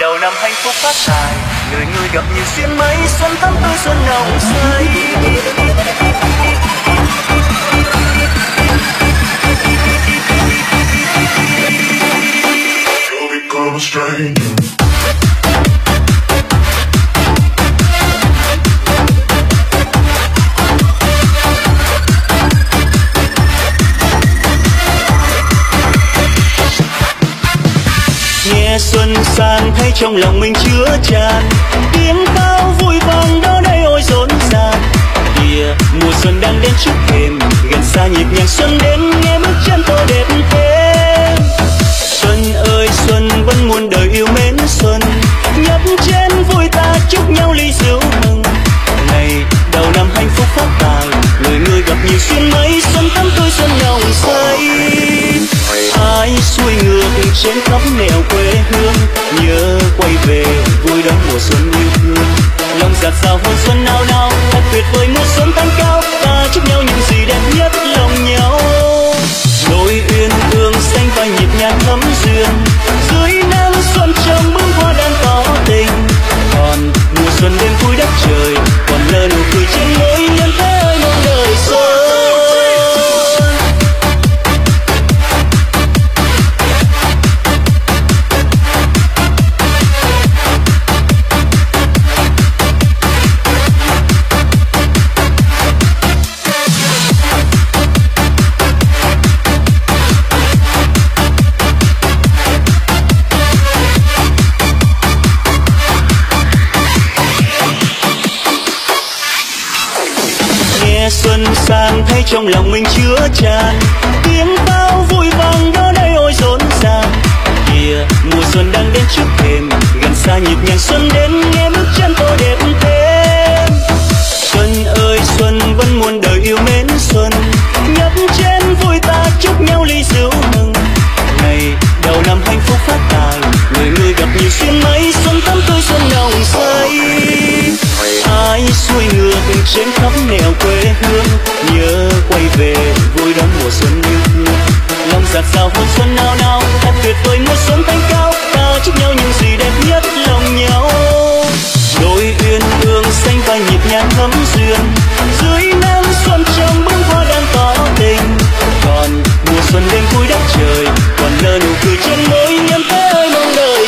đầu năm hạnh phúc phát tài, người người gặp nhiều duyên mấy, xuân thắm tươi xuân nồng say. Become a stranger. Nghe xuân sang thấy trong lòng mình chứa tràn tiếng pháo vui vang đó đây ôi rộn ràng. Kìa mùa xuân đang đến trước thềm, gần xa nhịp nhàng xuân đến nghe bước chân tôi đẹp thêm. Xuân ơi xuân vẫn muôn đời yêu mến xuân, nhấp chén vui ta chúc nhau ly rượu mừng. Ngày đầu năm hạnh phúc phát tài, người người gặp nhiều duyên mấy, xuân thắm tươi xuân nồng say. Ai xuôi ngược trên khắp nẻo quê hương, nhớ quay về vui đón mùa xuân yêu thương. Lòng giạt rào hôn xuân nao nao, thật tuyệt vời mùa xuân thanh cao, ta chúc nhau những gì đẹp nhất lòng nhau. Đôi uyên ương xanh vai nhịp nhàng thắm duyên, dưới nắng xuân trong bướm hoa đang tỏ tình. Còn mùa xuân đêm vui đất trời, còn lơ nụ cười trên môi nhân thế ơi mong đời xuân. Xuân sang thấy trong lòng mình chứa tràn tiếng pháo vui vang đó đây ôi rộn ràng. Kìa mùa xuân đang đến trước thềm, gần xa nhịp nhàng xuân đến nghe bước chân tôi đẹp thêm. Xuân ơi xuân vẫn muôn đời yêu mến xuân, nhấp chén vui ta chúc nhau ly rượu mừng. Ngày đầu năm hạnh phúc phát tài, người người gặp nhiều duyên mấy, xuân thắm tươi xuân nồng say. Ai xuôi ngược trên khắp nẻo quê hương, nhớ quay về vui đón mùa xuân yêu thương. Lòng giạt rào hôn xuân nao nao, thật tuyệt vời mùa xuân thanh cao, ta chúc nhau những gì đẹp nhất lòng nhau. Đôi uyên ương xanh vai nhịp nhàng thắm duyên, dưới nắng xuân trong bướm hoa đang tỏ tình. Còn mùa xuân đêm vui đất trời, còn lơ nụ cười trên môi nhân thế ơi mong đời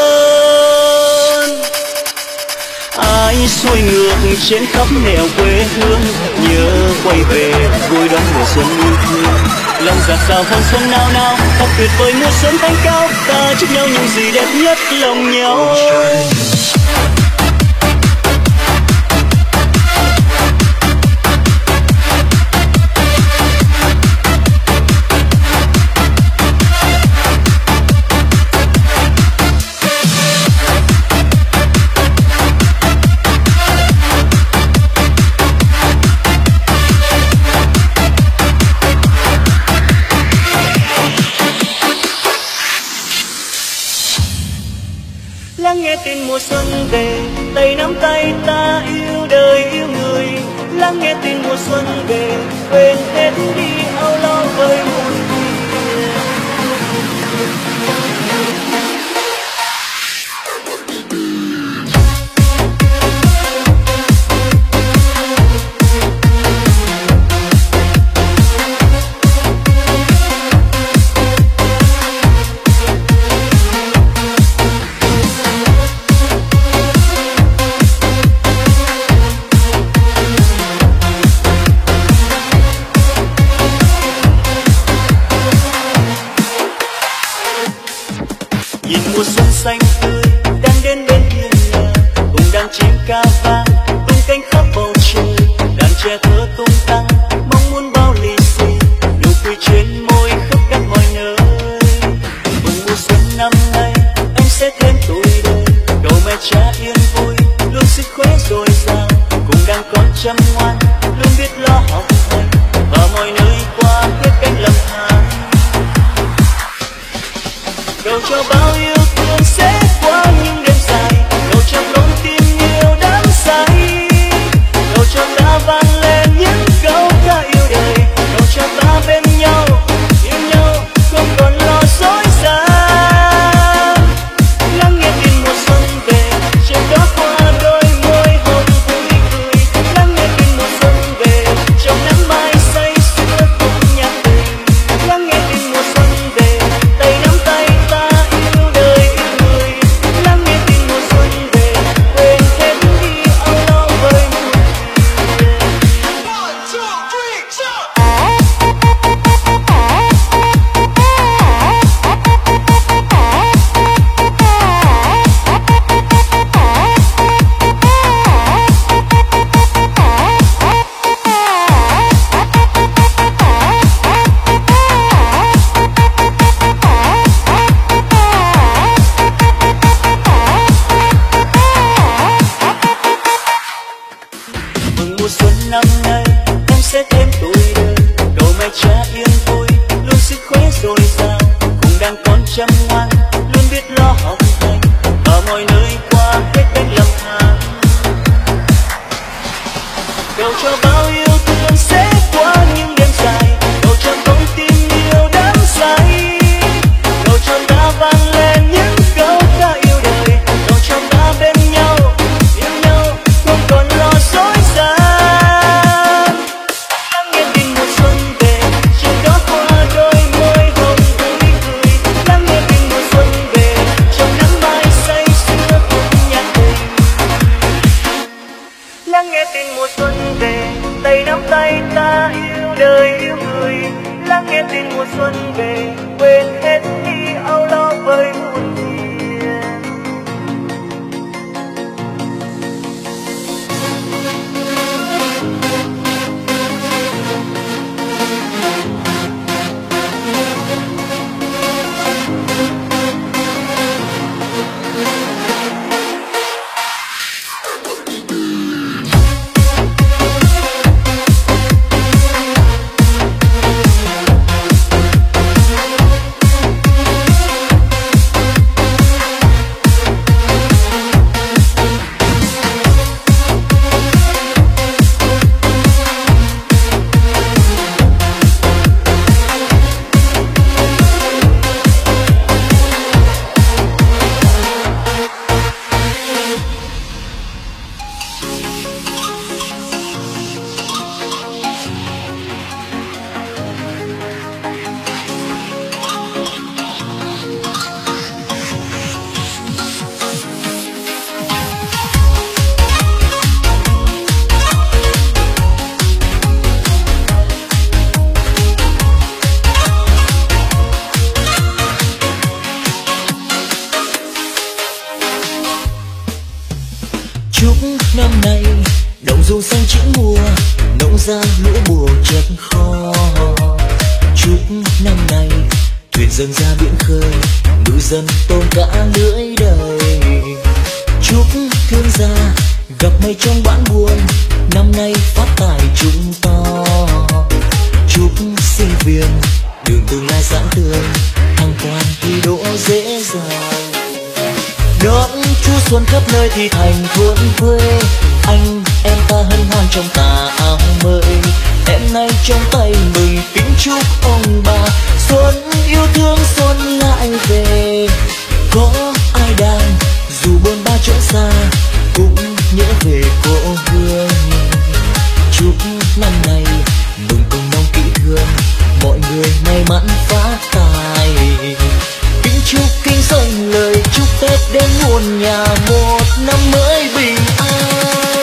xuân. Ai xuôi ngược trên khắp nẻo quê hương, nhớ quay về vui đón mùa xuân yêu thương. Lòng giạt rào hôn xuân nao nao, thật tuyệt vời mùa xuân thanh cao, ta chúc nhau những gì đẹp nhất lòng nhau. Lắng nghe tin mùa xuân về, tay nắm tay ta yêu đời yêu người. Lắng nghe tin mùa xuân về, quên hết đi âu lo với muôn phiền. Nhìn mùa xuân xanh tươi đang đến bên hiên nhà, cùng đàn chim ca vang tung cánh khắp bầu trời. Đàn trẻ thơ tung tăng mong muốn bao lì xì, nụ cười trên môi khắp các mọi nơi. Mừng mùa xuân năm nay em sẽ thêm tuổi đời, cầu mẹ cha yên vui luôn sức khỏe dồi dào, cùng đàn con chăm ngoan luôn biết lo học hành, và mọi nơi qua hết cánh lầm than. Cầu cho bao yêu thương sẽ qua những đêm dài, cầu cho con tim yêu đắm say, cầu cho ta vang lên những câu ca yêu đời, cầu cho ta bên nhau yêu nhau không còn lo dối gian. Lắng nghe tin mùa ngoan, luôn biết lo học hành và mọi nơi qua hết đánh lòng hàng. Cầu cho bao yêu thương sẽ qua những đêm dài, cầu cho con tim yêu đắm say, cầu cho ta vang lên những câu ca yêu đời, cầu cho ta bên nhau yêu nhau không còn lo dối gian. Lắng nghe tình mùa xuân về, chiều đó qua đôi môi hồng tươi cười. Lắng nghe tình mùa xuân về, trong nắng mai say sưa cùng nhạc tình. Lắng nghe tình mùa xuân về, tay nắm tay ta yêu đời yêu người. Lắng nghe tình mùa xuân về, quên hết đi âu lo với muôn phiền. Chúc năm nay đồng ruộng xanh chín mùa, nông ra lúa mùa chất kho. Chúc năm nay thuyền dâng ra biển khơi, ngư dân tôm cá lưỡi đời. Chúc thương gia gặp may trong bão buồn, năm nay phát tài chúng to. Chúc sinh viên đường tương lai sáng tươi, thăng quan thi đỗ dễ dàng. Đón Chu xuân khắp nơi thì thành thôn quê, anh em ta hân hoan trong tà áo mới. Em nay trong tay mừng kính chúc ông bà, xuân yêu thương xuân lại về. Có ai đang dù bôn ba chỗ xa, cũng nhớ về cố hương. Chúc năm nay mừng cùng nông kỹ thương, mọi người may mắn phát tài. Kính chúc kính dâng lời chúc Tết đến muôn nhà, một năm mới bình an.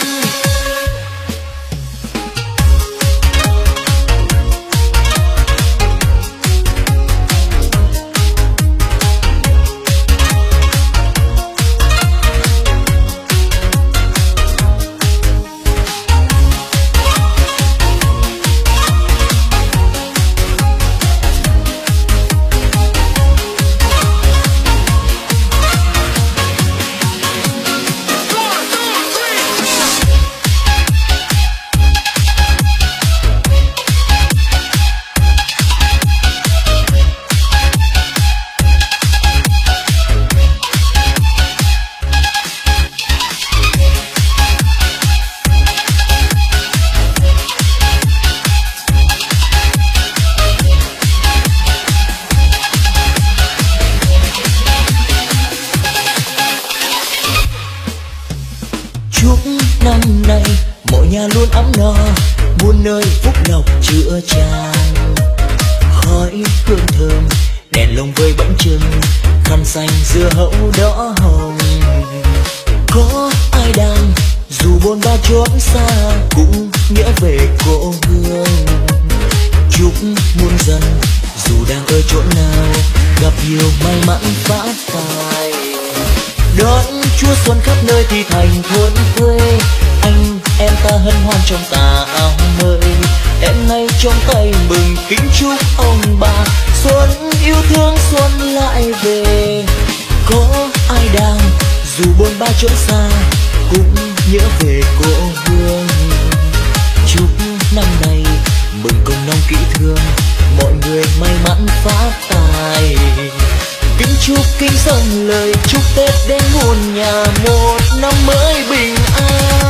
Năm nay mọi nhà luôn ấm no, muôn nơi phúc lộc chữa tràn. Khói hương thơm đèn lồng vơi bánh chưng, khăn xanh dưa hấu đỏ hồng. Có ai đang dù bôn ba chốn xa, cũng nghĩa về cố hương. Chúc muôn dân dù đang ở chỗ nào, gặp nhiều may mắn phát tài. Đón Chúa xuân khắp nơi thì thành thôn quê, anh em ta hân hoan trong tà áo mới. Em nay trong tay mừng kính chúc ông bà, xuân yêu thương xuân lại về. Có ai đang dù bôn ba chỗ xa, cũng nhớ về cố hương. Chúc năm nay mừng cùng nông kỹ thương, mọi người may mắn phát tài. Kính chúc kính dâng lời chúc Tết đến muôn nhà, một năm mới bình an.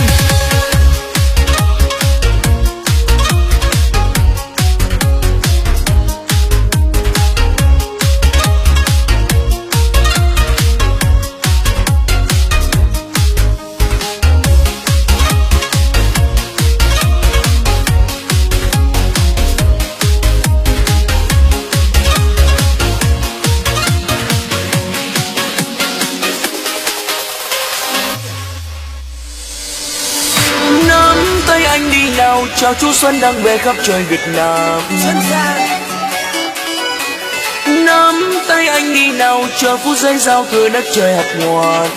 Chào chú Xuân đang về khắp trời Việt Nam. Nắm tay anh đi nào, chờ phút giây giao thừa đất trời hạt ngoan.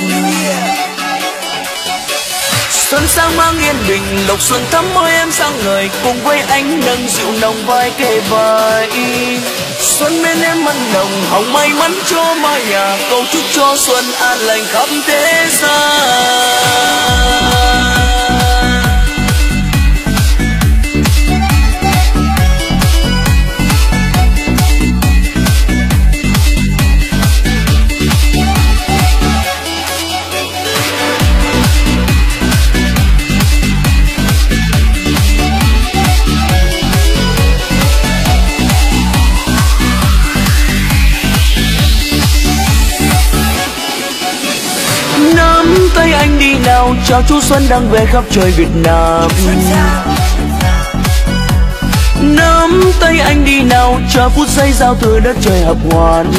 Xuân sang mang yên bình, lộc xuân thắm môi em sang ngời, cùng với anh nâng rượu nồng vai kề vai. Xuân bên em mặn nồng, hồng may mắn cho mái nhà, cầu chúc cho xuân an lành khắp thế gian. Tay anh đi nào, chào chú Xuân đang về khắp trời Việt Nam. Nắm tay anh đi nào, chờ phút giây giao thừa đất trời hợp hoàn.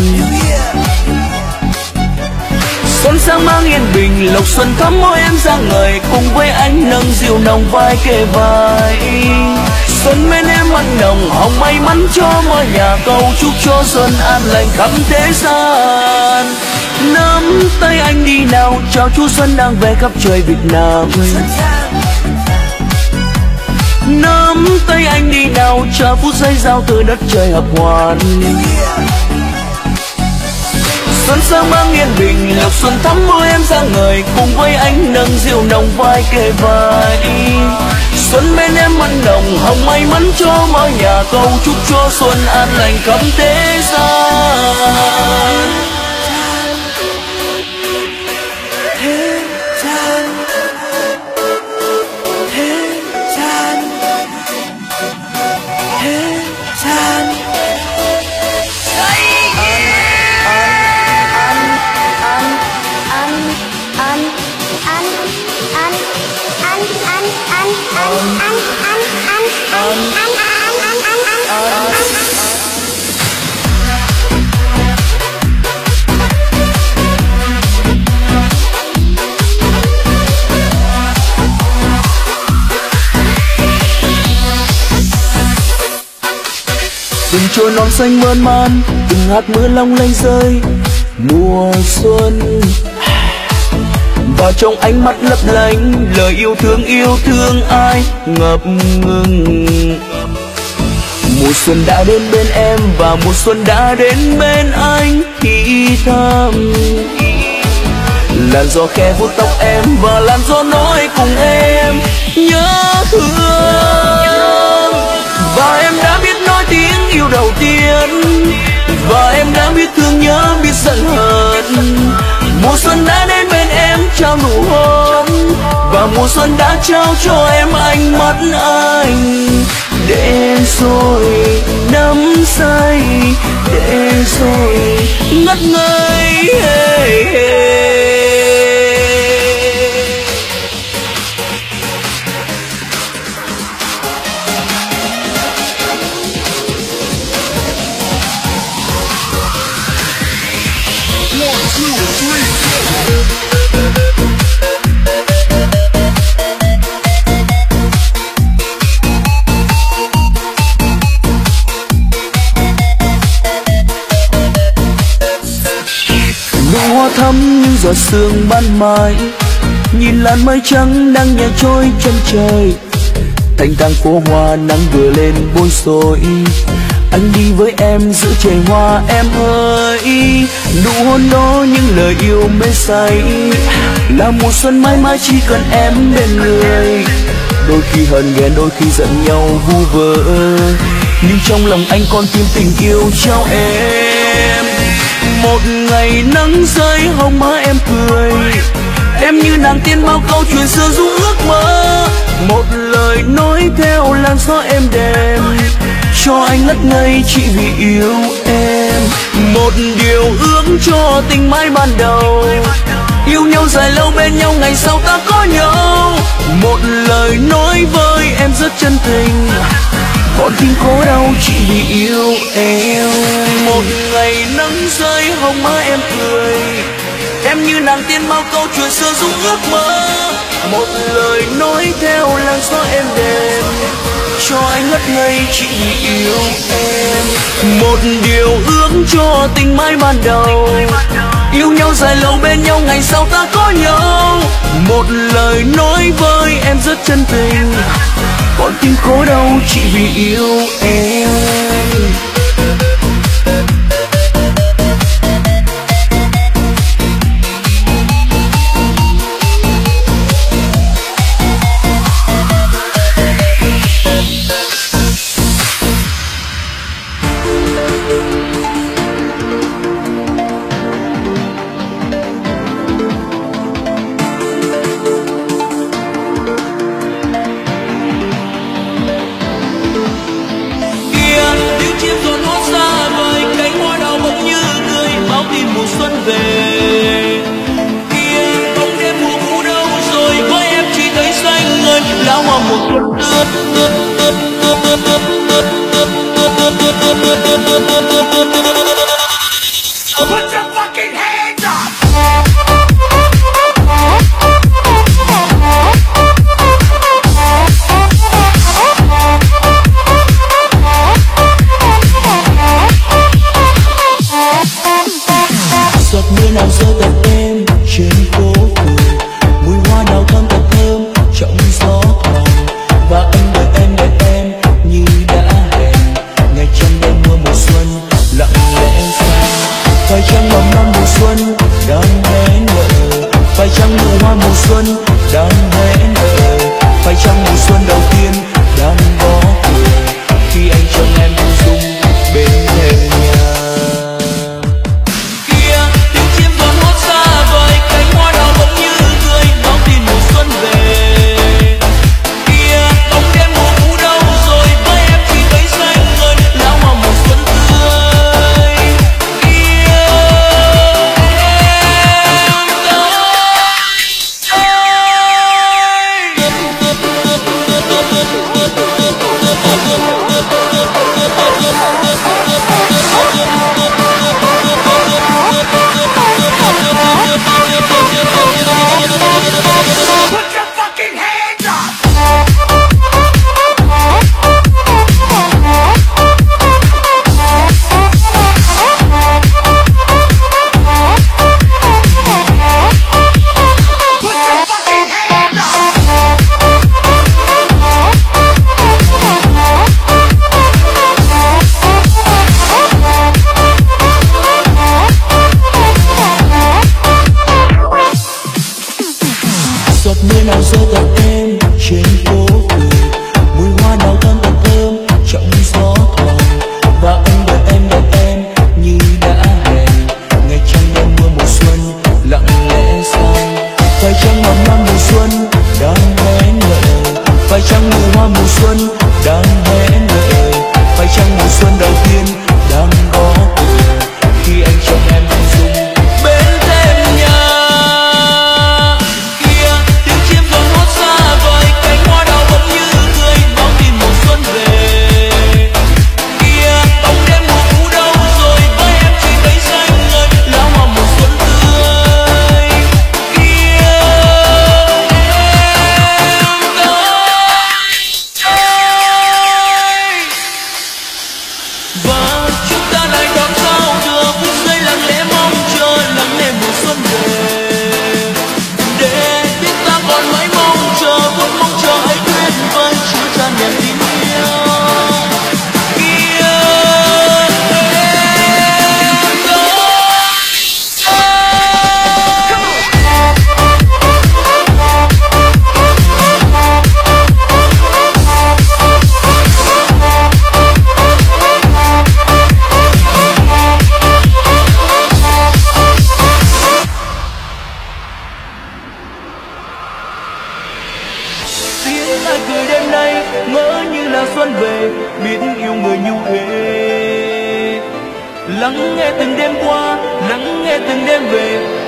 Xuân sang mang yên bình, lộc xuân thắm môi em sang ngời, cùng với anh nâng rượu nồng vai kề vai. Xuân bên em mặn nồng, hồng may mắn cho mọi nhà, cầu chúc cho xuân an lành khắp thế gian. Nắm tay anh đi nào, chào chú Xuân đang về khắp trời Việt Nam. Nắm tay anh đi nào, chờ phút giây giao thừa đất trời hợp hoàn. Xuân sang mang yên bình, lộc xuân thắm môi em sang ngời, cùng với anh nâng rượu nồng vai kề vai. Xuân bên em mặn nồng, hồng may mắn cho mọi nhà, cầu chúc cho xuân an lành khắp thế gian. Từng trôi non xanh mơn man, từng hạt mưa long lanh rơi mùa xuân. Và trong ánh mắt lấp lánh lời yêu thương ai ngập ngừng. Mùa xuân đã đến bên em và mùa xuân đã đến bên anh thì thầm. Làn gió khẽ vuốt tóc em và làn gió nói cùng em nhớ thương. Và em đã biết nói tiếng yêu đầu tiên, và em đã biết thương nhớ biết giận hờn. Mùa xuân đã đến bên em trao nụ hôn, và mùa xuân đã trao cho em ánh mắt anh. Để rồi nắm say, để rồi ngất ngây. Nụ hoa thắm như giọt sương ban mai, nhìn làn mây trắng đang nhẹ trôi chân trời. Thành thang phố hoa nắng vừa lên bối rối, anh đi với em giữa trời hoa em ơi. Nụ hôn đó những lời yêu mê say, là mùa xuân mãi mãi chỉ cần em bên người. Đôi khi hờn ghen đôi khi giận nhau vu vơ, nhưng trong lòng anh còn tìm tình yêu trao em. Một ngày nắng rơi hồng má em cười, em như nàng tiên bao câu chuyện xưa ru ước mơ. Một lời nói theo làn gió êm đềm, cho anh ngất ngây chỉ vì yêu em. Một điều ước cho tình mãi ban đầu, yêu nhau dài lâu bên nhau ngày sau ta có nhau. Một lời nói với em rất chân tình, con tim khổ đau chỉ vì yêu em. Một ngày nắng rơi hồng má em cười, em như nàng tiên bao câu chuyện xưa ru ước mơ. Một lời nói theo làn gió êm đềm, cho anh ngất ngây chỉ vì yêu em. Một điều ước cho tình mãi ban đầu, yêu nhau dài lâu bên nhau ngày sau ta có nhau. Một lời nói với em rất chân tình, con tim khổ đau chỉ vì yêu em.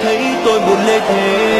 thấy tôi buồn lê thế.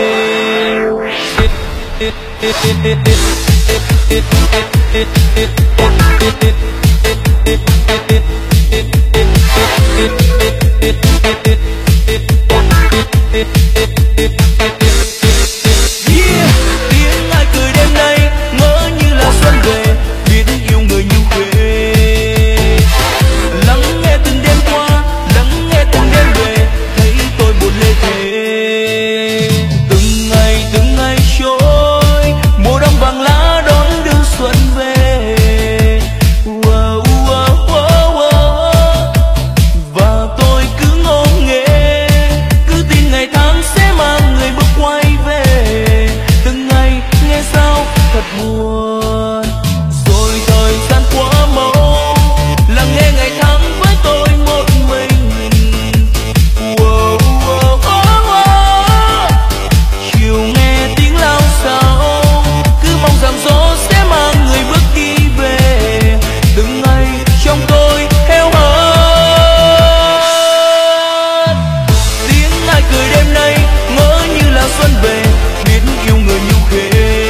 Tiếng ai cười đêm nay ngỡ như là xuân về, biết yêu người như quê. Lắng nghe từng đêm qua, lắng nghe từng đêm về, thấy tôi buồn lê thế. Từng ngày trôi, mùa đông vàng lá đón đưa xuân về. Và tôi cứ ngô nghê, cứ tin ngày tháng sẽ mang người bước quay về. Từng ngày nghe sao thật buồn, rồi thời gian quá mau, lắng nghe ngày tháng với tôi một mình. Chiều nghe tiếng lao sao, cứ mong rằng gió sẽ mang người bước đi về. Từng ngày trong tôi heo hắt, tiếng ai cười đêm nay ngỡ như là xuân về, biết yêu người như khê.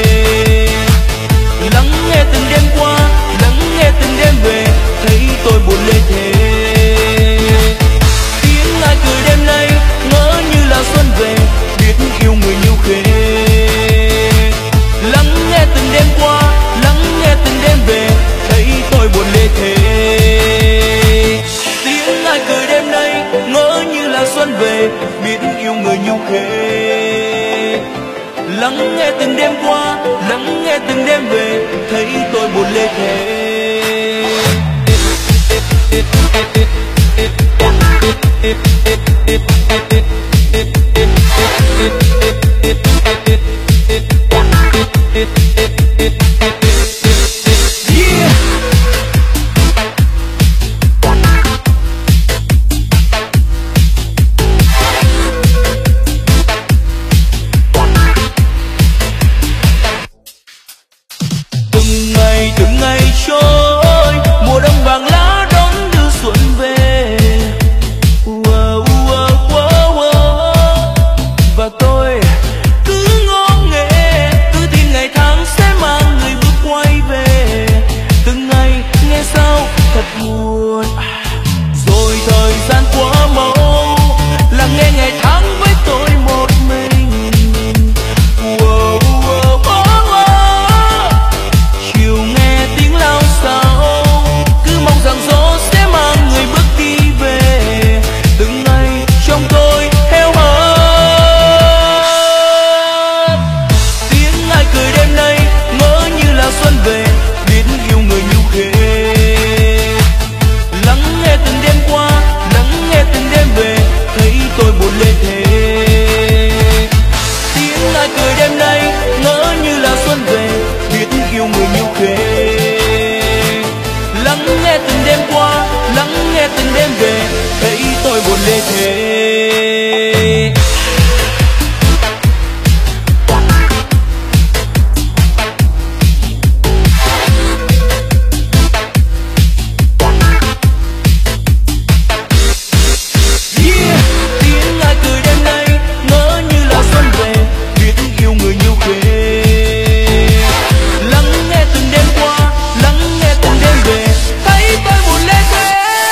Lắng nghe từng đêm qua, lắng nghe từng đêm về, thấy tôi buồn lê thế. Tiếng ai cười đêm nay ngỡ như là xuân về, biết yêu người như khê. Lắng nghe từng đêm qua, lắng nghe từng đêm về, thấy tôi buồn lê thế. Tiếng ai cười đêm nay ngỡ như là xuân về, biết yêu người như khê. Lắng nghe từng đêm qua, lắng nghe từng đêm về, thấy tôi buồn lê thế. Từng ngày trôi, mùa đông vàng lá đón đưa xuân về. Và tôi cứ ngô nghê, cứ tin ngày tháng sẽ mang người bước quay về. Từng ngày nghe sao thật buồn, rồi thời gian quá mau, lắng nghe ngày tháng với tôi một mình. Chiều nghe tiếng lao sao, cứ mong rằng gió sẽ mang người bước đi về. Từng ngày trong tôi heo hắt, tiếng ai cười đêm nay ngỡ như là xuân về, biết yêu người như khê. Lắng nghe từng đêm qua, lắng nghe từng đêm về, thấy tôi buồn lê thế. Tiếng ai cười đêm nay ngỡ như là xuân về, biết yêu người như khê. Lắng nghe từng đêm qua, lắng nghe từng đêm về, thấy tôi buồn lê thế. Tiếng ai cười đêm nay ngỡ như là xuân về, biết yêu người như khê. Lắng nghe từng đêm qua, lắng nghe từng đêm về, thấy tôi buồn lê thế.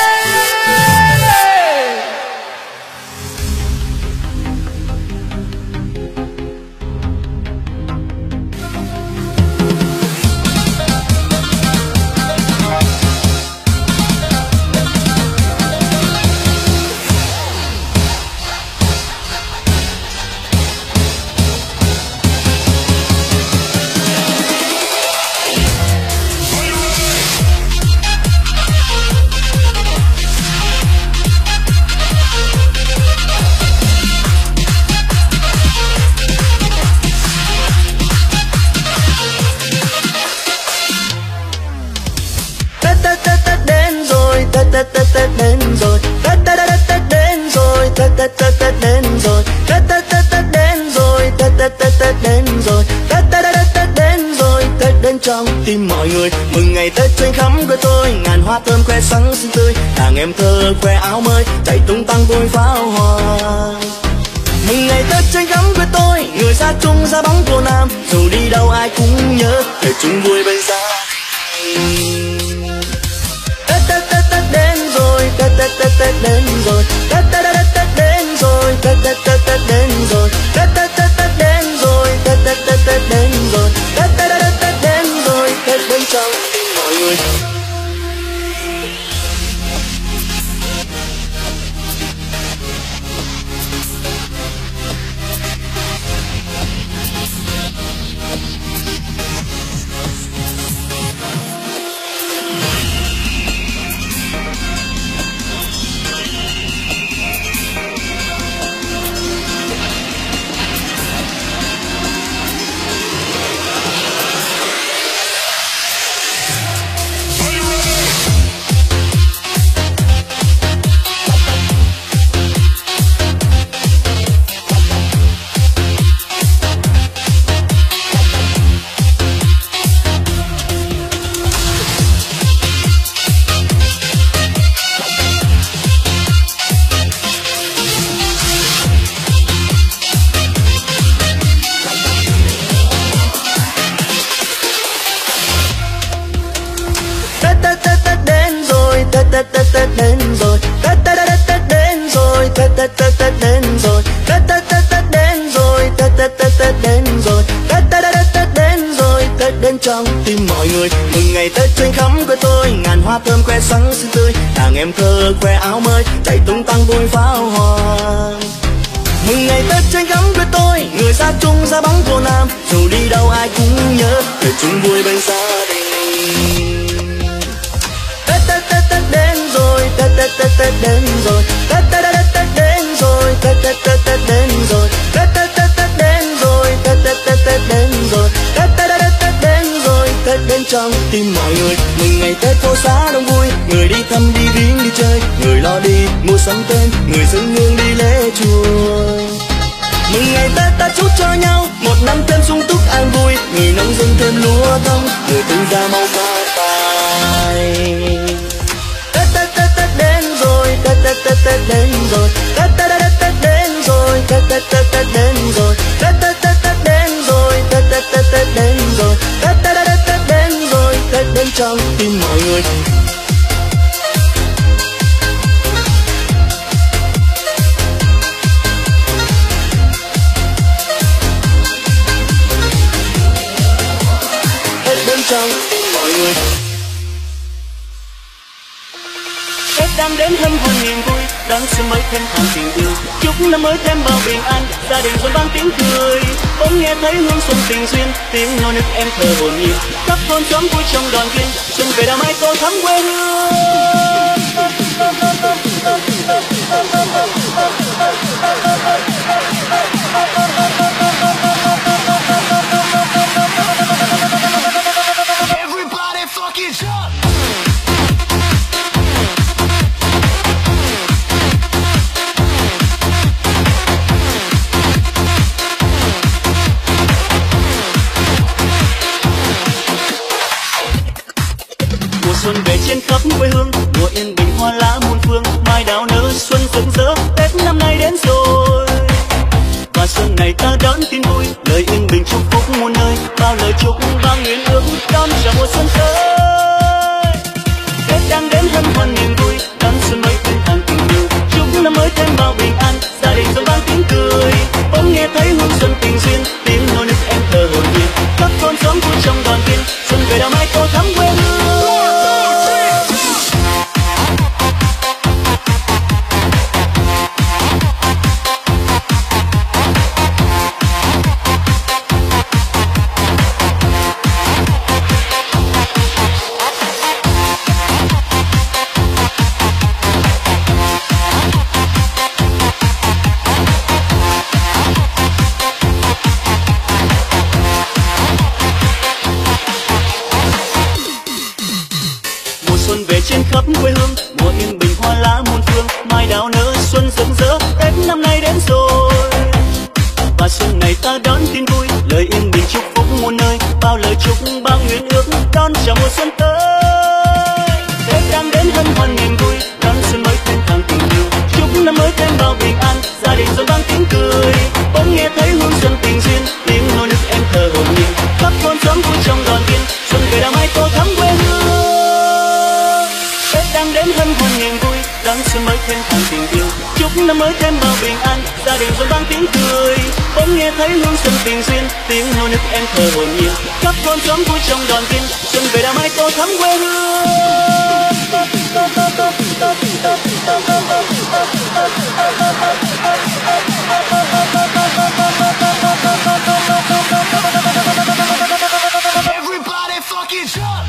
Tết đến rồi, Tết đến rồi, Tết đến rồi, Tết đến rồi, Tết đến rồi, Tết đến rồi, Tết đến trong tim mọi người. Mừng ngày Tết trên khắp quê tôi, ngàn hoa thơm khoe sáng xinh tươi, đàn em thơ khoe áo mới chạy tung tăng vui pháo hoa. Mừng ngày dù đi đâu ai cũng nhớ về chung vui bên gia đình. Tết đến rồi, Tết đến rồi, Tết đến rồi, Tết đến rồi, Tết đến rồi, Tết đến rồi, Tết đến rồi, Tết đến trong tim mọi người. Tết đến rồi, Tết đến rồi, Tết đến rồi, Tết đến rồi, Tết đến rồi, Tết đến rồi, Tết đến trong tim mọi người. Mừng ngày Tết trên khắp quê tôi, ngàn hoa thơm khoe sáng xinh tươi, đàn em thơ khoe áo mới chạy tung tăng vui pháo hoa. Mừng ngày Tết trên khắp quê tôi, người xa trung ra bóng vô nam, dù đi đâu ai cũng nhớ về chung vui bên gia đình. Tết đến rồi, Tết đến rồi, Tết đến rồi, Tết đến rồi, Tết đến rồi, Tết đến rồi, Tết đến rồi, Tết đến trong tim mọi người. Mừng ngày Tết phố xá đông vui, người đi thăm đi viếng đi chơi, người lo đi mua sắm tên, người dân hương đi lễ chùa. Mừng ngày Tết ta chúc cho nhau một năm thêm sung túc an vui, người nông dân thêm lúa thơm, người tư gia mau phát tài. Tết đến rồi, Tết đến rồi, Tết đến rồi, Tết đến rồi, Tết đến rồi, Tết đến rồi, Tết đến rồi, Tết đến trong tim mọi người. Tết đến trong tim mọi người. Tết đang đến hân hoan niềm vui, đón xuân mới thêm tháng tình yêu, chúc năm mới thêm bao bình an, gia đình xuân vang tiếng cười. Bỗng nghe thấy hương xuân tình duyên, tiếng nô nức em thơ hồn nhiên, khắp thôn xóm vui trong đoàn viên, xuân về đã mãi tô thắm quê hương. Everybody fucking jump! Xuân về trên khắp quê hương, mùa yên bình hoa lá muôn phương, mai đào nở xuân rực rỡ, Tết năm nay đến rồi. Và xuân này ta đón tin vui, lời yên bình chúc phúc muôn nơi, bao lời chúc bao nguyện ước đón chào mùa xuân tới. Tết đang đến hân hoan niềm vui, đón xuân mới thêm tháng tình yêu, chúc năm mới thêm bao bình an, gia đình xuân vang tiếng cười. Bỗng nghe thấy hương xuân tình duyên, tiếng nô nức em thơ hồn nhiên, khắp thôn xóm vui trong đoàn viên, xuân về đã mãi tô thắm quê hương. Trên khắp quê hương, mùa yên bình hoa lá muôn phương, mai đào nở xuân rực rỡ, Tết năm nay đến rồi. Và xuân này ta đón tin vui, lời yên bình chúc phúc muôn nơi, bao lời chúc bao nguyện ước đón chào mùa xuân tới. Tết đang đến hân hoan niềm vui, đón xuân mới thêm tháng tình yêu, chúc năm mới thêm bao bình an, gia đình xuân vang tiếng cười. Bỗng nghe thấy hương xuân tình duyên, tiếng nô nức em thơ hồn nhiên, năm mới thêm bao bình an, gia đình rộn vang tiếng cười, bỗng nghe thấy hương xuân tình duyên, tiếng nô nức em thơ hồn nhiên, khắp thôn xóm vui trong đoàn viên, xuân về đã mãi tô thắm quê hương. Everybody fucking jump!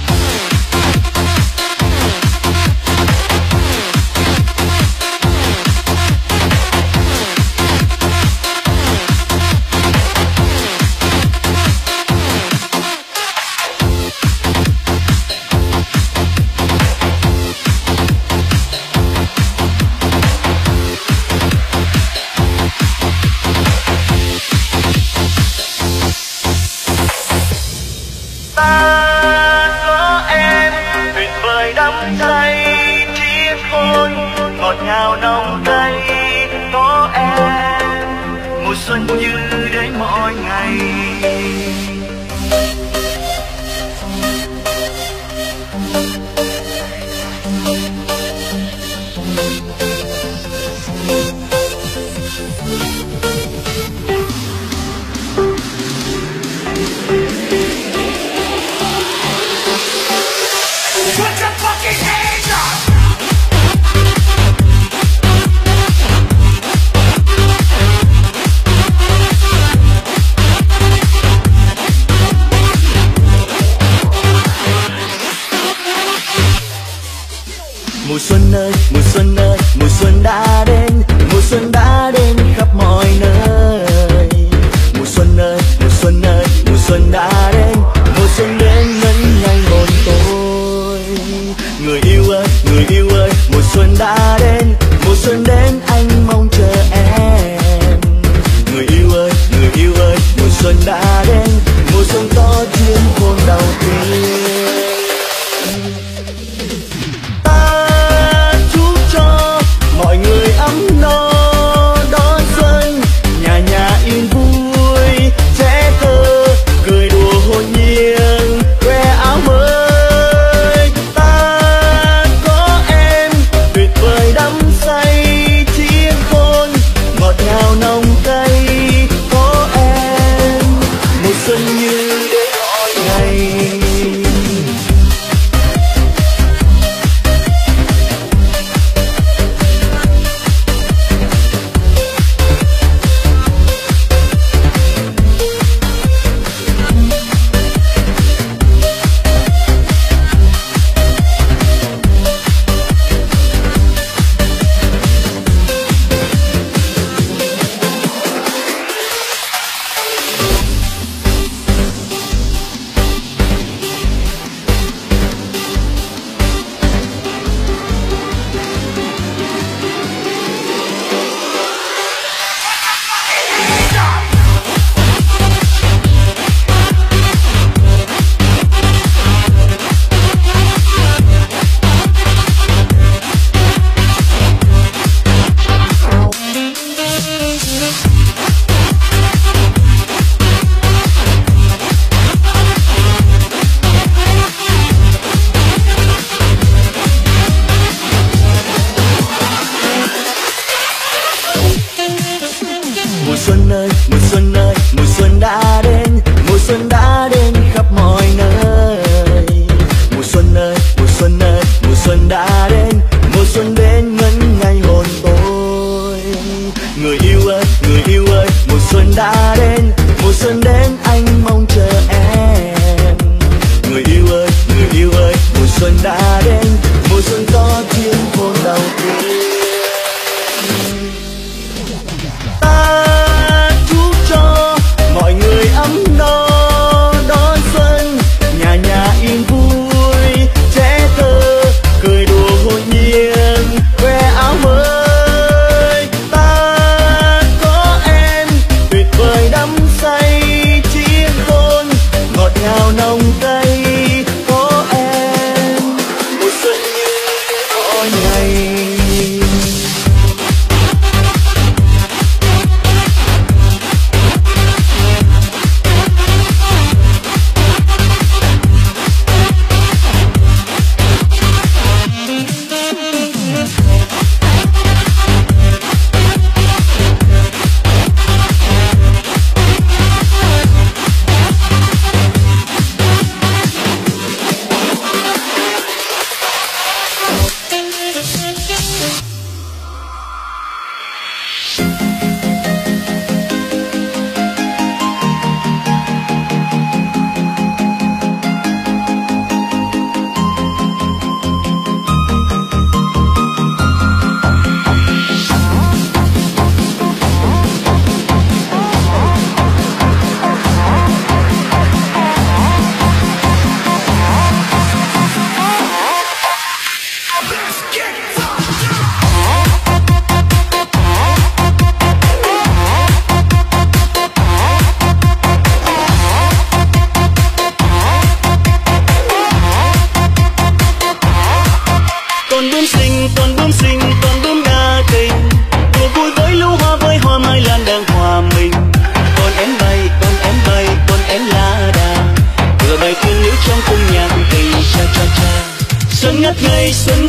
Ngọt ngào nồng cay có em, mùa xuân như đến mỗi ngày. Put your fucking hands up! Mùa xuân ơi, mùa xuân ơi, mùa xuân đã đến, mùa xuân đã đến khắp mọi nơi. Mùa xuân ơi, mùa xuân ơi, mùa xuân đã đến, mùa xuân đến ngân ngay hồn tôi. Người yêu ơi, mùa xuân đã đến, mùa xuân đến anh mong chờ em. Người yêu ơi, mùa xuân đã đến, mùa xuân có chuyến hôn đầu tiên. Mọi người ấm no đón xuân, nhà nhà yên vui, trẻ thơ cười đùa hồn nhiên, khoe áo mới. Ta có em tuyệt vời đắm say chiếc hôn, ngọt ngào nồng cay có em, mùa xuân như đến mỗi ngày. Mùa xuân ơi, mùa xuân ơi, mùa xuân đã đến, mùa xuân đã đến khắp mọi nơi. Mùa xuân ơi, mùa xuân ơi, mùa xuân đã đến, mùa xuân đến ngân ngay hồn tôi. Người yêu ơi, mùa xuân đã đến, mùa xuân đến anh mong chờ em. Người yêu ơi, mùa xuân đã đến, mùa xuân có chuyến hôn đầu tiên. Mọi người ấm no đón xuân, nhà nhà yên vui, trẻ thơ cười đùa hồn nhiên, khoe áo mới. Ta có em tuyệt vời đắm say chiếc hôn, ngọt ngào nồng cay có em, mùa xuân như mỗi ngày.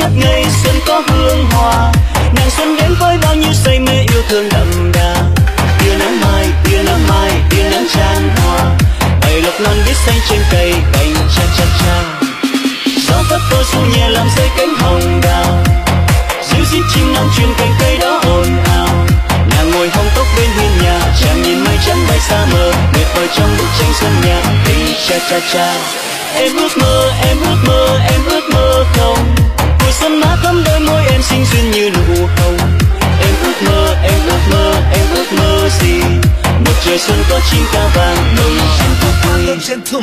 ngất ngây xuân có hương hoa, nàng xuân đến với bao nhiêu say mê yêu thương đậm đà. Tia nắng mai, tia nắng mai, tia nắng chan hoa, bầy lộc non biết xanh trên cây cành cha cha cha. Gió phất phơ ru nhẹ làm rơi cánh hồng đào, ríu rít chim non truyền cành cây đó ồn ào. Nàng ngồi hóng tóc bên hiên nhà, chàng nhìn mây trắng bay xa mờ, mệt mỏi trong bức tranh xuân nhạc tình cha cha cha. Em ước mơ, em ước mơ, em ước mơ không, mùa xuân mát thắm đôi môi em xinh duyên như nụ hồng. Em ước mơ, em ước mơ, em ước mơ gì? Một trời xuân có chim ca vàng mừng em vui.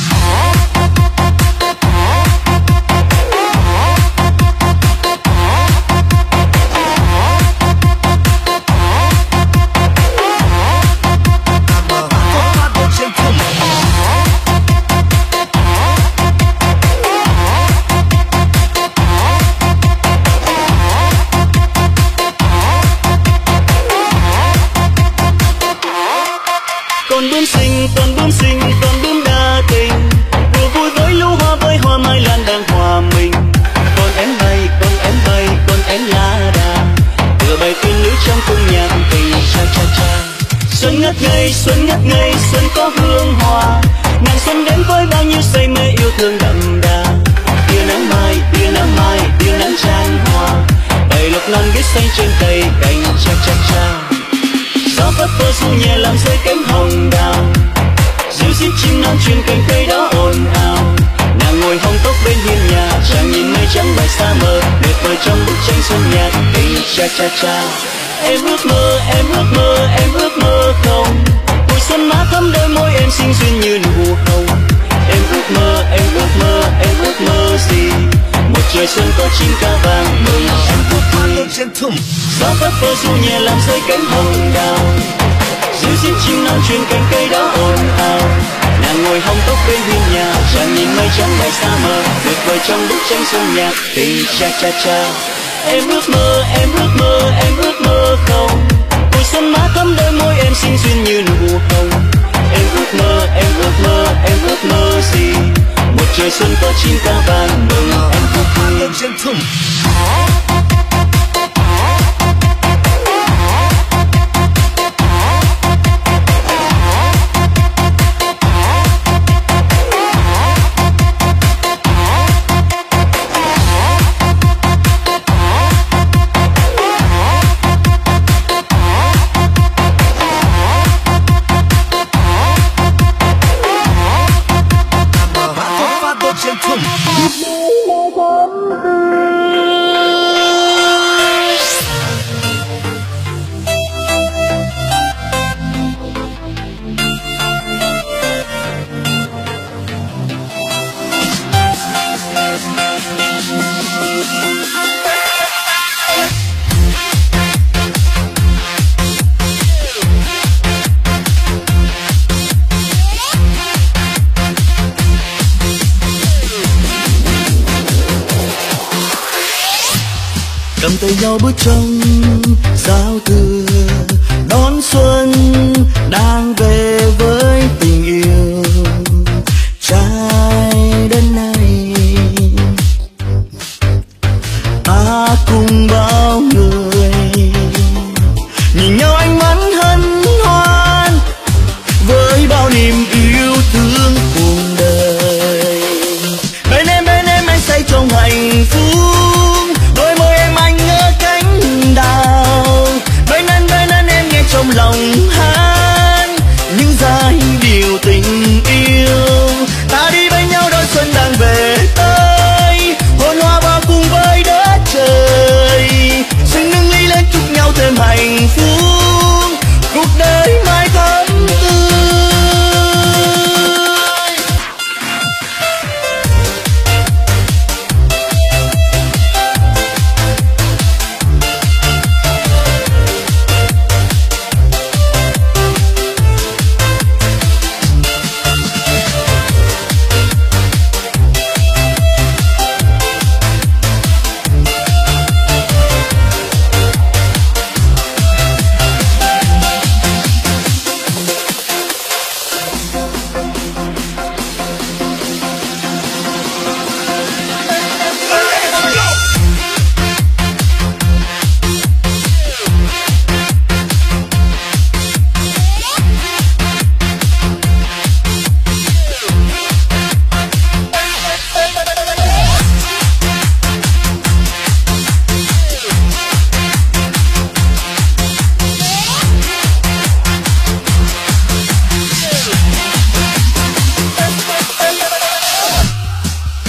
Con bướm xinh, con bướm xinh, con bướm đa tình, đùa vui với lũ hoa, với hoa mai lan đang hòa mình. Con én bay, con én bay, con én lá đà, tựa bài tiên nữ trong cung nhạc tình cha cha cha. Xuân ngất ngây, xuân ngất ngây, xuân có hương hoa, nàng xuân đến với bao nhiêu say mê yêu thương đậm đà. Tia nắng mai, tia nắng mai, tia nắng chan hoa, bầy lộc non biết xanh trên cây cành cha cha cha. Gió phất phơ ru nhẹ làm rơi cánh hồng đào, ríu rít chim non truyền cành cây đó ồn ào. Nàng ngồi hóng tóc bên hiên nhà, chàng nhìn mây trắng bay xa mờ, mệt mỏi trong bức tranh xuân nhạc tình cha cha cha. Em ước mơ, em ước mơ, em ước mơ không, mùa xuân mát thắm đôi môi em xinh duyên như nụ hồng. Em ước mơ, em ước mơ, em ước mơ gì? Một trời xuân có chim ca vàng mừng em vui. Gió phất phơ ru nhẹ làm rơi cánh hồng đào, ríu rít chim non truyền cành cây đó ồn ào. Nàng ngồi hóng tóc bên hiên nhà, chàng nhìn mây trắng bay xa mờ, tuyệt vời trong bức tranh xuân nhạc tình cha cha cha. Em ước mơ, em ước mơ, em ước mơ không, mùa xuân mát thắm đôi môi em xinh duyên như nụ hồng. Em ước mơ, em ước mơ, em ước mơ gì? Một trời xuân có chim ca vàng mừng em vui. Cầm tay nhau bước trong giao thừa đón xuân đang về với tình yêu trái đất này. Ta cùng bao người nhìn nhau ánh mắt hân hoan với bao niềm yêu thương cuộc đời. Bên em anh say trong hạnh phúc, trong lòng hát những giai điệu tình yêu. Ta đi bên nhau đón xuân đang về tới, hồn hoa bao cùng với đất trời. Xin nâng ly lên chúc nhau thêm hạnh phúc, cuộc đời mãi thắm tươi.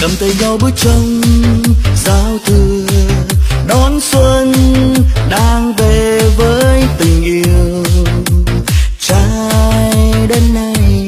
cầm tay nhau bước trong giao thừa đón xuân đang về với tình yêu trái đất này.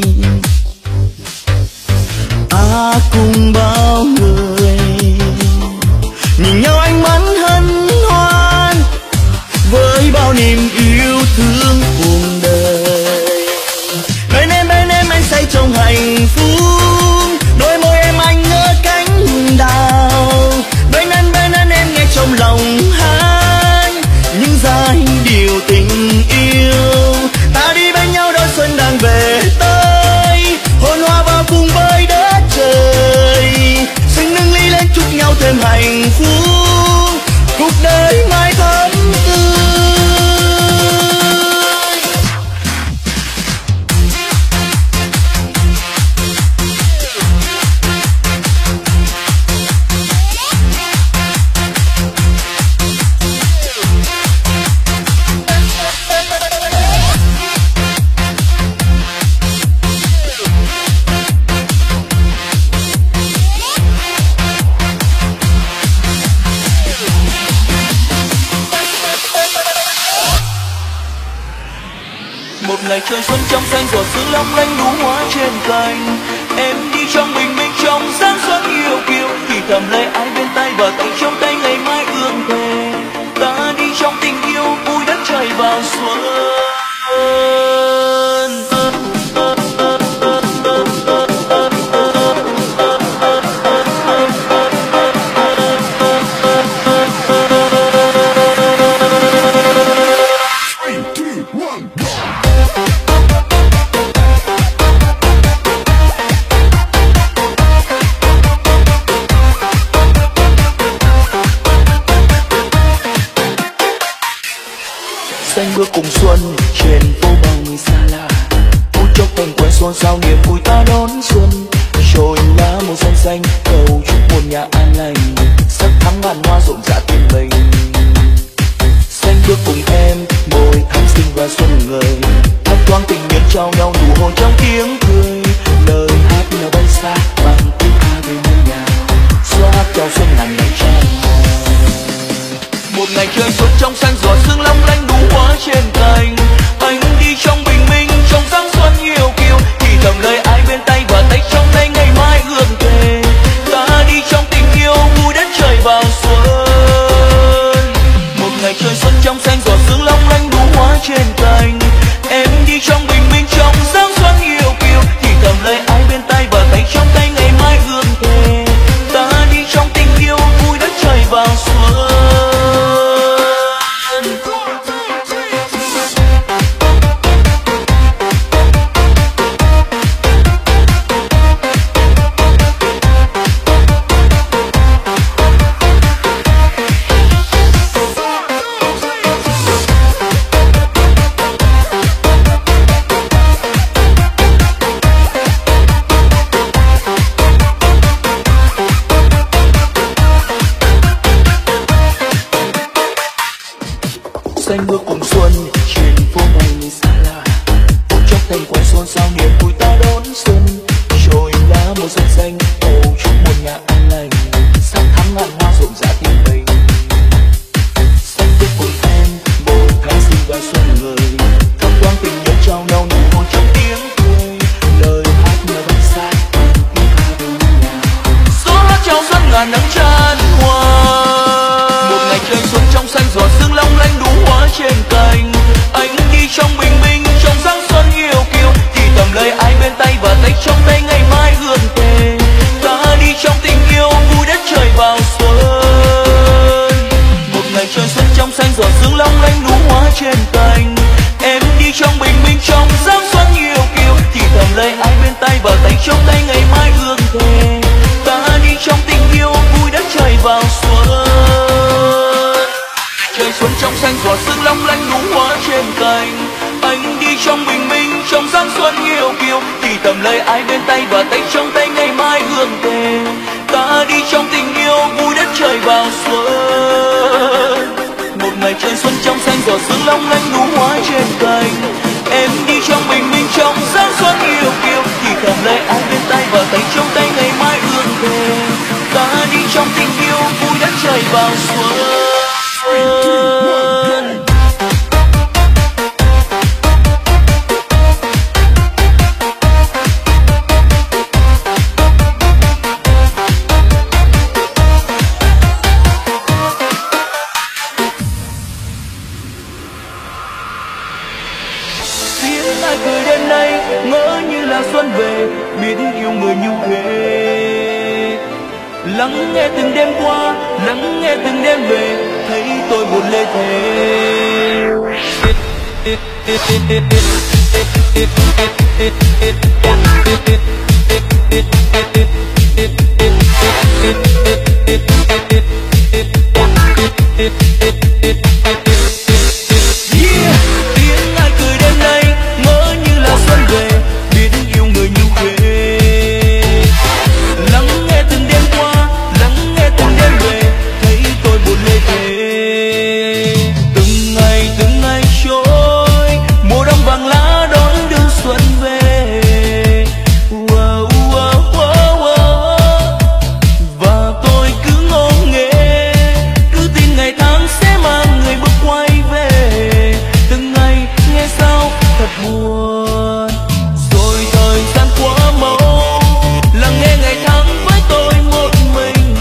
Cùng bao người nhìn nhau ánh mắt hân hoan với bao niềm yêu thương cuộc đời. Bên em anh say trong hạnh phúc, đôi môi em anh ngỡ cánh đào. Bên anh em nghe trong lòng hát những giai điệu tình yêu. Ta đi bên nhau đón xuân đang về tới, hồn hoa vào cùng với đất trời. Xin nâng ly lên chúc nhau thêm hạnh phúc, cuộc đời mãi thắm tươi. Một ngày trời xuân trong xanh giọt sương long lanh đủ hoa trên cành. Em đi trong bình minh trong sáng xuân yêu kiều, thì thầm lấy ai bên tay và tay trong tay ngày mai ước thề. Ta đi trong tình yêu vui đất trời vào xuân. Xanh bước cùng xuân trên phố bao người xa lạ, phút chốc thành quen xôn xao niềm vui ta đón xuân. Trồi lá màu xanh xanh cầu chúc muôn nhà an lành, sắc thắm ngàn hoa rộn rã tình mình. Xanh bước cùng em môi thắm xinh và xuân ngời, thấp thoáng tình nhân trao nhau nụ hôn trong tiếng cười. Lời hát nào bay xa bằng tiếng ca về ngôi nhà, xóa hát chào xuân ngàn ngày tràn hòa. Một ngày trời xuân trong xanh giọt sương long lanh đủ hoa trên cành. Anh đi trong bình minh trong sáng xuân yêu kiều, thì thầm lời ai bên tay và tay trong tay ngày mai ước thề. Ta đi trong tình yêu vui đất trời vào xuân. Một ngày trời xuân trong xanh giọt sương long lanh đủ hoa trên cành. Em đi trong bình minh trong sáng xuân yêu kiều, thì thầm lời ai bên tay và tay trong tay ngày mai ước thề. Ta đi trong tình yêu vui đất trời vào xuân. Xanh bước cùng xuân trên phố bao người xa lạ, phút chốc thành quen xôn xao niềm vui ta đón xuân. Trồi lá màu xanh xanh cầu chúc muôn nhà an lành, sắc thắm ngàn hoa rộn rã tình mình. Xanh bước cùng em môi thắm xinh và xuân ngời, thấp thoáng tình nhân trao nhau nụ hôn trong tiếng cười. Lời hát nhớ bay xa tiếng ca về ngôi nhà, Gió hát chào xuân ngàn nắng tràn hoa. Một ngày trời xuân trong xanh giọt sương long lanh đủ hoa trên cành. Anh đi trong bình minh trong sáng xuân yêu kiều, thì thầm lời ai bên tay và tay trong tay ngày mai ước thề. Ta đi trong tình yêu vui đất trời vào xuân. Một ngày trời xuân trong xanh giọt sương long lanh đủ hoa trên cành. Em đi trong bình minh trong sáng xuân yêu kiều, thì thầm lời ai bên tay và tay trong tay ngày mai ước thề. Ta đi trong tình yêu vui đất trời vào xuân. Trời xuân trong xanh giọt sương long lanh đủ hoa trên cành. Anh đi trong bình minh trong sáng xuân yêu kiều, thì thầm lời ai bên tay và tay trong tay ngày mai ước thề. Ta đi trong tình yêu vui đất trời vào xuân. Một ngày trời xuân trong xanh giọt sương long lanh đủ hoa trên cành. Em đi trong bình minh trong sáng xuân yêu kiều, thì thầm lời ai bên tay và tay trong tay ngày mai ước thề. trời vào xuân. Tiếng ai cười đêm nay ngỡ như là xuân về, biết yêu người như thế. Lắng nghe từng đêm qua, lắng nghe từng đêm về, thấy tôi buồn lê thế. Yeah, tiếng ai cười đêm nay ngỡ như là xuân về, biết yêu người như thế. Lắng nghe từng đêm qua, lắng nghe từng đêm về, thấy tôi buồn lê thế. Từng ngày trôi, mùa đông vàng lá đón đưa xuân về. Và tôi cứ ngô nghê, cứ tin ngày tháng sẽ mang người bước quay về. Từng ngày nghe sao thật buồn, rồi thời gian quá mau, lắng nghe ngày tháng với tôi một mình.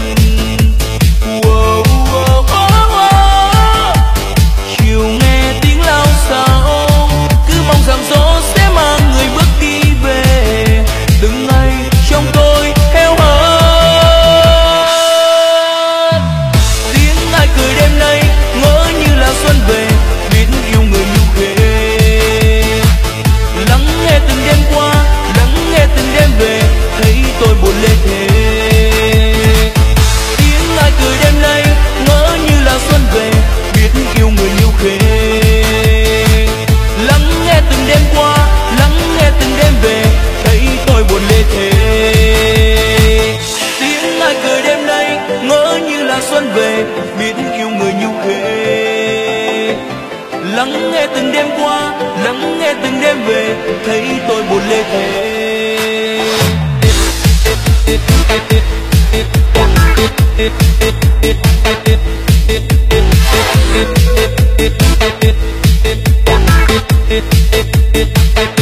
Chiều nghe tiếng lao xao, cứ mong rằng gió sẽ mang người bước đi về. Từng ngày trong tôi heo hắt, tiếng ai cười đêm nay ngỡ như là xuân về, biết yêu người như thế. Lắng nghe từng đêm qua, lắng nghe từng đêm về, thấy tôi buồn lê thế. Tiếng ai cười đêm nay ngỡ như là xuân về, biết yêu người như thế. Lắng nghe từng đêm qua, lắng nghe từng đêm về, thấy tôi buồn lê thế. Tiếng ai cười đêm nay ngỡ như là xuân về, biết yêu người như thế. Lắng nghe từng đêm qua, lắng nghe từng đêm về, thấy tôi buồn lê thế.